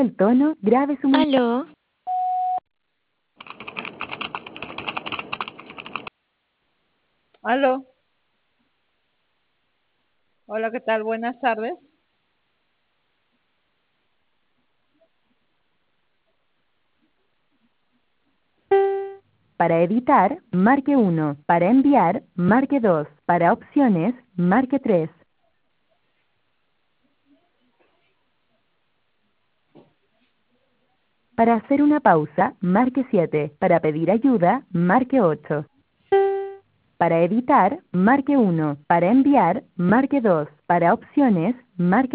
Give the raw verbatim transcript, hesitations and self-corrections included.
El tono, grave su... Aló. Aló. Hola, ¿qué tal? Buenas tardes. Para editar, marque uno. Para enviar, marque dos. Para opciones, marque tres. Para hacer una pausa, marque siete. Para pedir ayuda, marque ocho. Para editar, marque uno. Para enviar, marque dos. Para opciones, marque